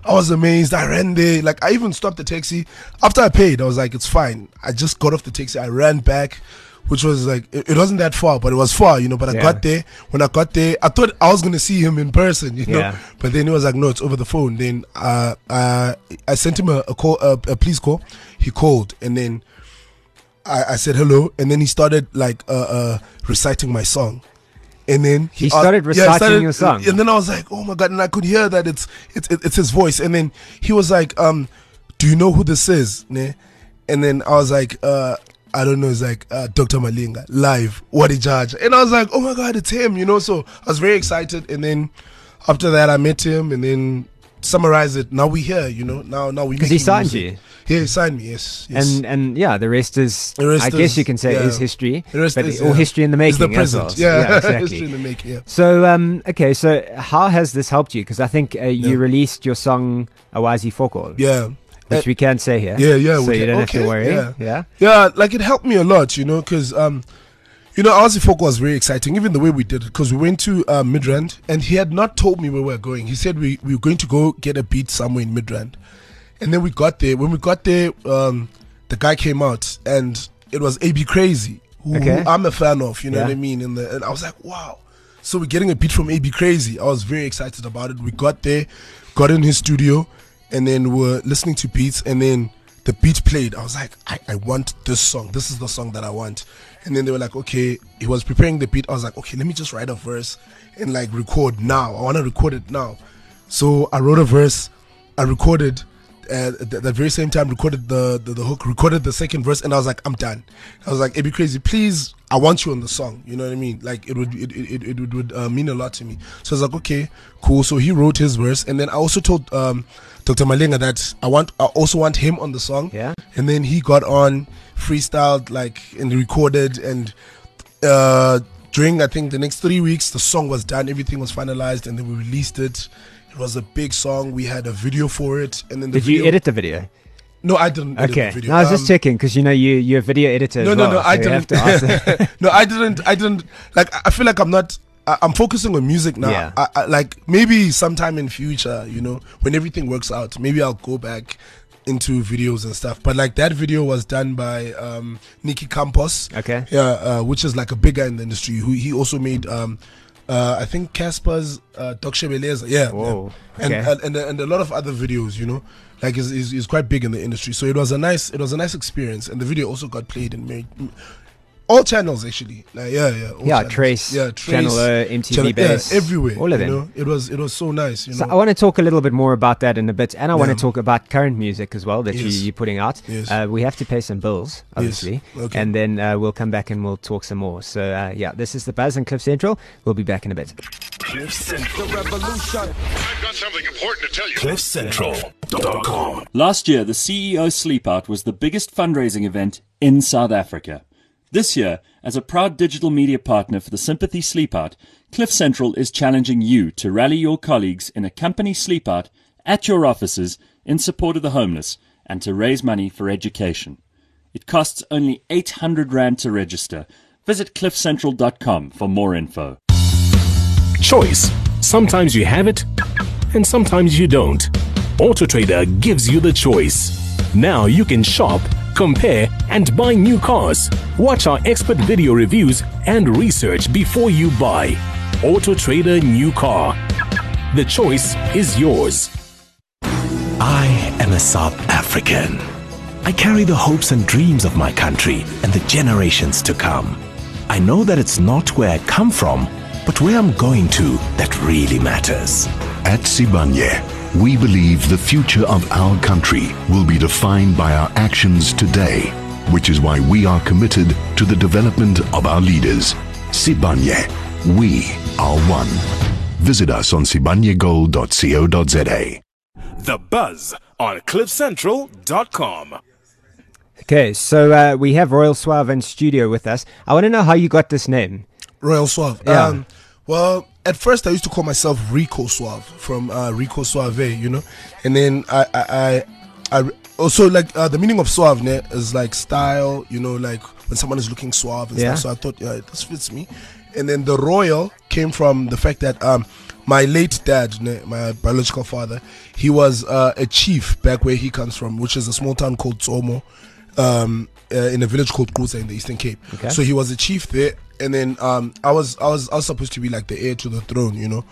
I was amazed. I ran there. Like, I even stopped the taxi. After I paid, I was like, it's fine. I just got off the taxi. I ran back, which was like, it, it wasn't that far, but it was far, you know. But I Yeah. got there. When I got there, I thought I was going to see him in person, you know. Yeah. But then he was like, no, it's over the phone. Then uh, uh, I sent him a, a call, a, a police call. He called, and then I, I said hello, and then he started like uh, uh, reciting my song. And then He started asked- yeah, reciting your song? And then I was like, "Oh my god!" And I could hear that it's it's it's his voice. And then he was like, "Um, do you know who this is?" Ne? And then I was like, "Uh, I don't know." It's like uh, Doctor Malinga live. What a judge! And I was like, "Oh my god, it's him!" You know. So I was very excited. And then after that, I met him. And then summarize it. Now we here. You know. Now now we Because he making signed music. you. Yeah, he signed me. Yes. yes. And and yeah, the rest is, The rest I guess is- you can say, yeah. is history, The rest but is, all yeah. history in the It's making the as present. well. Yeah, exactly. history in the making. Yeah. So, um, okay, so how has this helped you? Because I think uh, you Yeah. released your song Awazi Foko, Yeah. which Uh, we can say here. Yeah, yeah, So we you can- don't have to okay, worry. yeah. Yeah. Yeah, like it helped me a lot, you know, because um, you know, Aussie Folk was very exciting. Even the way we did it, because we went to uh, Midrand, and he had not told me where we were going. He said we, we were going to go get a beat somewhere in Midrand, and then we got there. When we got there, um, the guy came out, and it was A B Crazy, who, Okay. who I'm a fan of. You know Yeah. what I mean? And, the, and I was like, wow. So we're getting a beat from A B Crazy. I was very excited about it. We got there, got in his studio, and then we're listening to beats, and then the beat played. I was like, I, I want this song. This is the song that I want. And then they were like, okay, he was preparing the beat. I was like, okay, let me just write a verse and like record now. I want to record it now. So I wrote a verse. I recorded uh, at th- that very same time, recorded the, the, the hook, recorded the second verse, and I was like, I'm done. I was like, it'd be crazy. Please, I want you on the song. You know what I mean? Like, it would it, it, it, it would uh, mean a lot to me. So I was like, okay, cool. So he wrote his verse, and then I also told um, Doctor Malinga that I want, I also want him on the song. Yeah. And then he got on, freestyled, like, and recorded, and uh, during, I think, the next three weeks, the song was done, everything was finalized, and then we released it. It was a big song. We had a video for it, and then the Did video, you edit the video? No, I didn't edit Okay. the video. No, I was just Um, checking because you know you you're a video editor. No, as no, well, no, I so you have didn't. to ask- No, I didn't. I didn't. Like, I feel like I'm not. I, I'm focusing on music now. Yeah. I, I, like maybe sometime in future, you know, when everything works out, maybe I'll go back into videos and stuff. But like that video was done by um, Nicky Campos. Okay. Yeah, uh, which is like a big guy in the industry. Who he also made. Um, uh, I think Casper's uh, Doc Shebeleza. Yeah. Whoa, yeah. And, okay. and and and a lot of other videos, you know. Like he's, he's, he's quite big in the industry, so it was a nice it was a nice experience, and the video also got played in many, all channels actually. Like, yeah, yeah, all Yeah, channels. Trace, yeah, Trace, Channel O, M T V Channel- Base, yeah, everywhere, all of you them. know? It was it was so nice, you So know. I want to talk a little bit more about that in a bit, and I want Yeah. to talk about current music as well that you, Yes. you're putting out. Yes. Uh, we have to pay some bills, obviously, Okay. and then uh, we'll come back and we'll talk some more. So uh, yeah, this is the Buzz and Cliff Central. We'll be back in a bit. Cliff Central. I've got something important to tell you. cliff central dot com. Last year, the C E O Sleep Out was the biggest fundraising event in South Africa. This year, as a proud digital media partner for the Sympathy Sleep Out, Cliff Central is challenging you to rally your colleagues in a company sleep out at your offices in support of the homeless and to raise money for education. It costs only eight hundred rand to register. Visit cliff central dot com for more info. Choice. Sometimes you have it, and sometimes you don't. AutoTrader gives you the choice. Now you can shop, compare, and buy new cars. Watch our expert video reviews and research before you buy. AutoTrader New Car. The choice is yours. I am a South African. I carry the hopes and dreams of my country and the generations to come. I know that it's not where I come from, but where I'm going to that really matters. At Sibanye, we believe the future of our country will be defined by our actions today, which is why we are committed to the development of our leaders. Sibanye, we are one. Visit us on sibanye gold dot co dot za. The Buzz on cliff central dot com. Okay, so uh, we have Royal Suave in studio with us. I want to know how you got this name. Royal Suave. Yeah. Um, well, at first I used to call myself Rico Suave from uh, Rico Suave, you know, and then I I, I, I also like uh, the meaning of suave ne, is like style, you know, like when someone is looking suave and Yeah. stuff. So I thought, yeah, this fits me. And then the Royal came from the fact that um, my late dad, ne, my biological father, he was uh, a chief back where he comes from, which is a small town called Tsomo, um, uh, in a village called Kusa in the Eastern Cape. Okay. So he was a chief there, and then um, I was I was I was supposed to be like the heir to the throne, you know.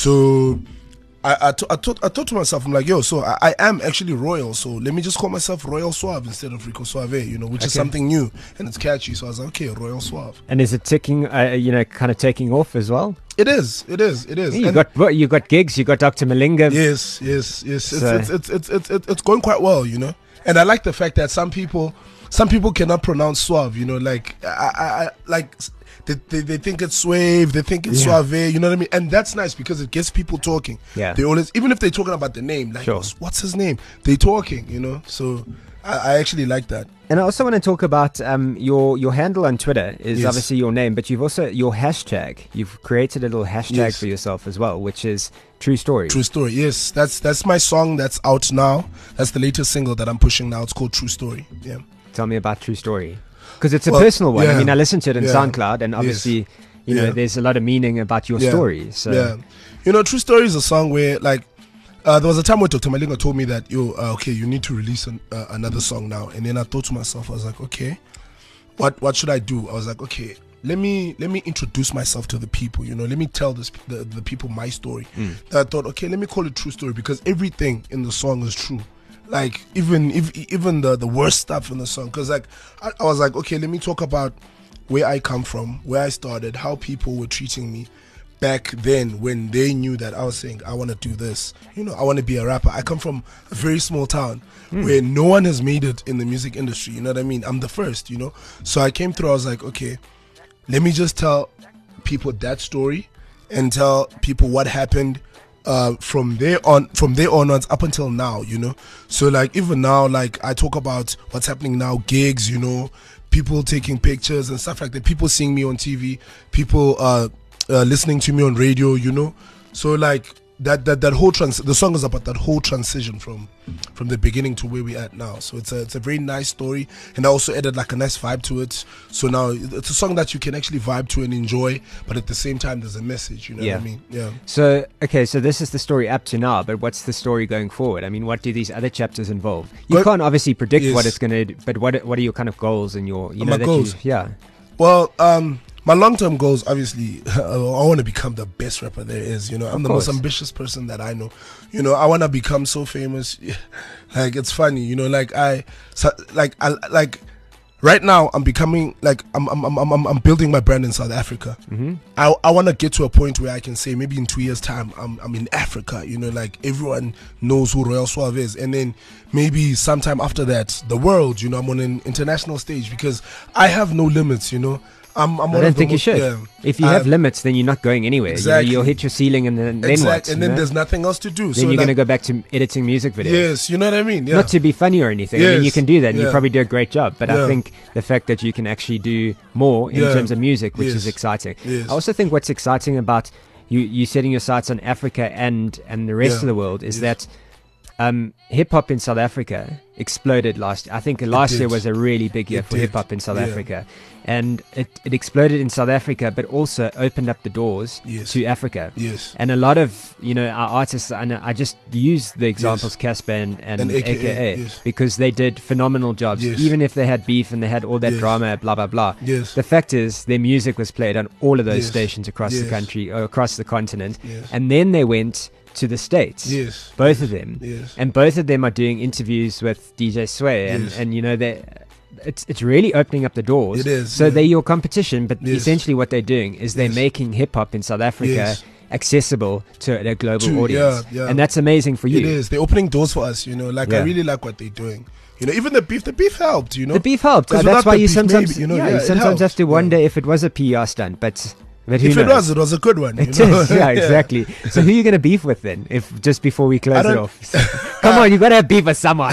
So I I, th- I thought I thought to myself, I'm like, yo, so I, I am actually royal, so let me just call myself Royal Suave instead of Rico Suave, you know, which is Okay. something new and it's catchy. So I was like, okay, Royal Suave. And is it ticking, uh, you know, kind of taking off as well? It is, it is, it is. You And- got what, you got gigs, you got Doctor Malinga. Yes, yes, yes. It's, So- it's, it's, it's, it's, it's, it's going quite well, you know. And I like the fact that some people, some people cannot pronounce suave, you know, like I, I, I like they, they, they think it's suave, they think it's Yeah. suave, you know what I mean? And that's nice because it gets people talking. Yeah. They always, even if they're talking about the name, like Sure. what's, what's his name? They talking, you know. So I, I actually like that. And I also want to talk about um, your your handle on Twitter is Yes. obviously your name, but you've also your hashtag. You've created a little hashtag Yes. for yourself as well, which is True Story. True Story. Yes, that's that's my song that's out now. That's the latest single that I'm pushing now. It's called True Story. Yeah. Tell me about True Story, because it's a Well, personal one. I yeah. mean, I listened to it on Yeah. SoundCloud, and Yes. obviously, you know, Yeah. there's a lot of meaning about your Yeah. story. So Yeah. You know, True Story is a song where, like, uh, there was a time where Doctor Malinga told me that, yo, uh, okay, you need to release an, uh, another song now. And then I thought to myself, I was like, okay, what what should I do? I was like, okay, let me let me introduce myself to the people, you know, let me tell this the, the people my story. I thought, okay, let me call it True Story because everything in the song is true. Like even if even the the worst stuff in the song, because like I, I was like, okay, let me talk about where I come from, where I started, how people were treating me back then when they knew that I was saying I want to do this, you know, I want to be a rapper. I come from a very small town where no one has made it in the music industry, you know what I mean? I'm the first, you know. So I came through, I was like, okay, let me just tell people that story and tell people what happened uh, from there on, from there onwards up until now, you know. So like even now, like I talk about what's happening now, gigs, you know, people taking pictures and stuff like that, people seeing me on T V, people uh, uh, listening to me on radio, you know. So like that that that whole trans, the song is about that whole transition from from the beginning to where we're at now. So it's a it's a very nice story, and I also added like a nice vibe to it. So now it's a song that you can actually vibe to and enjoy, but at the same time there's a message, you know Yeah. what I mean? Yeah. So, okay, so this is the story up to now, but what's the story going forward? I mean, what do these other chapters involve? You Go- can't obviously predict what Yes. it's going to, but what what are your kind of goals and your, you Uh, know, my that goals? You, yeah. Well, um, my long-term goals, obviously, I want to become the best rapper there is. You know, I'm Of the course. most ambitious person that I know. You know, I want to become so famous. Like it's funny, you know, like I, so, like I, like right now I'm becoming like I'm I'm I'm I'm, I'm building my brand in South Africa. Mm-hmm. I I want to get to a point where I can say maybe in two years' time I'm I'm in Africa. You know, like everyone knows who Royal Suave is, and then maybe sometime after that, the world. You know, I'm on an international stage because I have no limits. You know. I'm, I'm I one don't of the think you most- should. yeah. If you I have limits, then you're not going anywhere. Exactly. You know, you'll hit your ceiling, and then, then exact- what? and you then know? there's nothing else to do. Then so you're like, going to go back to editing music videos. Yes, you know what I mean. Yeah. Not to be funny or anything. I mean, you Yes, can do that, and you yeah. probably do a great job. But I Yeah. think the fact that you can actually do more in Yeah. terms of music, which Yes. is exciting. Yes. I also think what's exciting about you, you setting your sights on Africa and and the rest Yeah. of the world is Yes. that um, hip hop in South Africa exploded last. I think last year did. was a really big year It for did. hip hop in South Yeah. Africa, and it, it exploded in South Africa, but also opened up the doors Yes. to Africa. Yes. And a lot of you know our artists, and I just use the examples Casper and, and, And A A K K A, A yes. because they did phenomenal jobs, Yes. even if they had beef and they had all that Yes. drama, blah blah blah. Yes. The fact is, their music was played on all of those Yes. stations across the Yes. country or across the continent, Yes. and then they went to the States. Yes. Both of them. Yes. And both of them are doing interviews with D J Sway, and, Yes. and you know they. It's it's really opening up the doors. It is, So yeah. they're your competition, but Yes. essentially what they're doing is they're Yes. making hip hop in South Africa Yes. accessible to a global To- audience, yeah, yeah. and that's amazing for you. It is. They're opening doors for us. You know, like I Yeah. really like what they're doing. You know, even the beef. The beef helped. You know, The beef helped. 'Cause Uh, that's without why the you beef, sometimes maybe, you know, yeah, yeah, you it sometimes have helped. to Yeah. wonder if it was a P R stunt, but but who If knows? it was, it was a good one. It you know? is, yeah, exactly. So who are you going to beef with then? If just before we close I it don't- off, come on, you got to have beef with someone.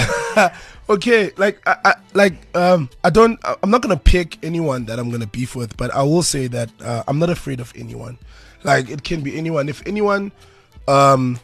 Okay, like I, I like um I don't I- I'm not gonna pick anyone that I'm gonna beef with, but I will say that uh, I'm not afraid of anyone. Like it can be anyone. If anyone um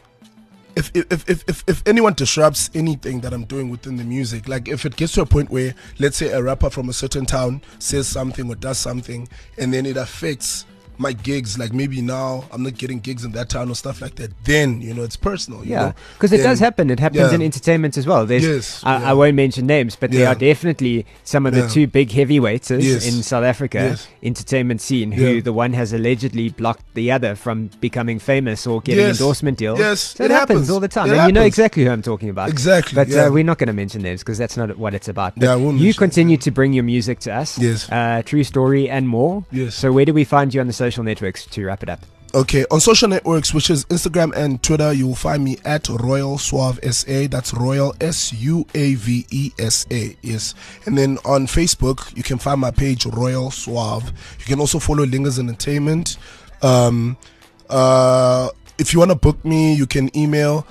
if if, if if if anyone disrupts anything that I'm doing within the music, like if it gets to a point where let's say a rapper from a certain town says something or does something and then it affects my gigs, like maybe now I'm not getting gigs in that town or stuff like that, then, you know, it's personal. You Yeah, because it Then- does happen. It happens yeah. in entertainment as well. There's, Yes, I, yeah. I won't mention names, but there Yeah. are definitely some of the Yeah. two big heavyweights Yes. in South Africa Yes. entertainment scene, who Yeah. the one has allegedly blocked the other from becoming famous or getting Yes. endorsement deals. Yes, so it, it happens. happens. all the time, It and you know happens. exactly who I'm talking about. Exactly, but yeah. uh, we're not going to mention names because that's not what it's about. But Yeah, I won't you mention continue to bring your music to us. Yes. uh, True Story and more. Yes. So where do we find you on the social networks to wrap it up? Okay, on social networks, which is Instagram and Twitter, you will find me at Royal Suave S A. That's Royal S U A V E S A. Yes. And then on Facebook, you can find my page Royal Suave. You can also follow Lingers Entertainment. Um, uh, if you want to book me, you can email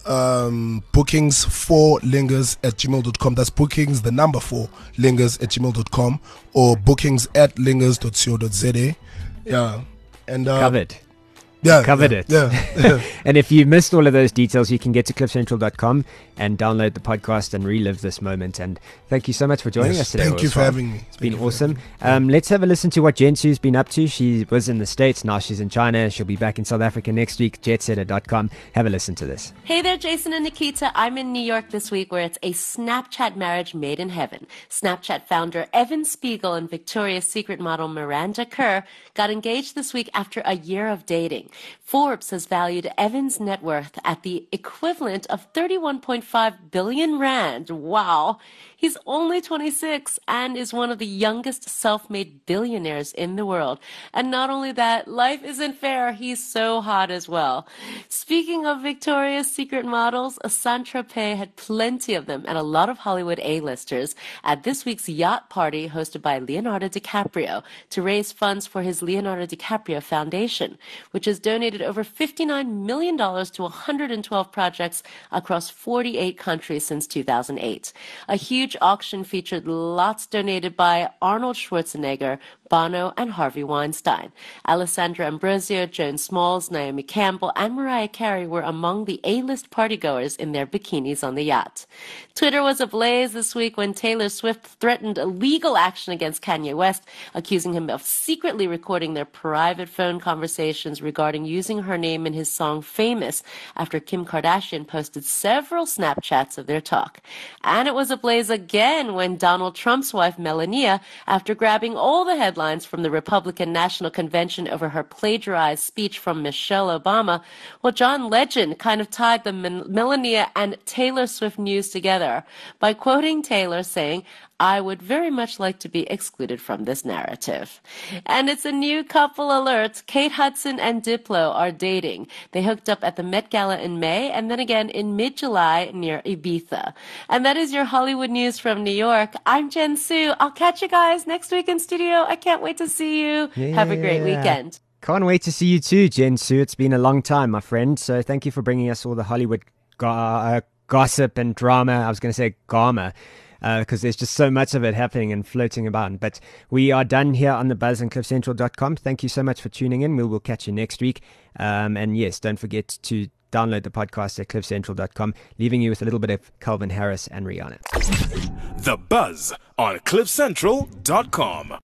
um, bookings for lingers at gmail dot com. That's bookings, the number four, lingers at gmail dot com, or bookings at lingers dot co dot za. Yeah. And uh, Covered. Yeah, Covered yeah, it. Yeah, yeah. And if you missed all of those details, you can get to cliff central dot com and download the podcast and relive this moment. And thank you so much for joining Yes, us today. thank you for Oswald. having me. It's been awesome. Um, let's have a listen to what Jensu's been up to. She was in the States, now she's in China. She'll be back in South Africa next week. jet setter dot com. Have a listen to this. Hey there, Jason and Nikita. I'm in New York this week where it's a Snapchat marriage made in heaven. Snapchat founder Evan Spiegel and Victoria's Secret model Miranda Kerr got engaged this week after a year of dating. Forbes has valued Evan's net worth at the equivalent of thirty-one point five billion rand. Wow. He's only twenty-six and is one of the youngest self-made billionaires in the world. And not only that, life isn't fair. He's so hot as well. Speaking of Victoria's Secret models, Saint-Tropez had plenty of them and a lot of Hollywood A-listers at this week's yacht party hosted by Leonardo DiCaprio to raise funds for his Leonardo DiCaprio Foundation, which has donated over fifty-nine million dollars to one hundred twelve projects across forty-eight countries since two thousand eight. A huge auction featured lots donated by Arnold Schwarzenegger, Bono, and Harvey Weinstein. Alessandra Ambrosio, Joan Smalls, Naomi Campbell, and Mariah Carey were among the A-list partygoers in their bikinis on the yacht. Twitter was ablaze this week when Taylor Swift threatened legal action against Kanye West, accusing him of secretly recording their private phone conversations regarding using her name in his song Famous after Kim Kardashian posted several Snapchats of their talk. And it was ablaze again when Donald Trump's wife Melania, after grabbing all the headlines from the Republican National Convention over her plagiarized speech from Michelle Obama, well, John Legend kind of tied the Melania and Taylor Swift news together by quoting Taylor saying, "I would very much like to be excluded from this narrative." And it's a new couple alert. Kate Hudson and Diplo are dating. They hooked up at the Met Gala in May and then again in mid-July near Ibiza. And that is your Hollywood news from New York. I'm Jen Su. I'll catch you guys next week in studio. I can't wait to see you. Have a great Yeah. weekend. Can't wait to see you too, Jensu. It's been a long time, my friend. So thank you for bringing us all the Hollywood go- uh, gossip and drama. I was going to say garma, because uh, there's just so much of it happening and floating about. But we are done here on the Buzz and cliff central dot com. Thank you so much for tuning in. We will catch you next week. Um, and yes, don't forget to download the podcast at cliff central dot com, leaving you with a little bit of Calvin Harris and Rihanna. The Buzz on cliff central dot com.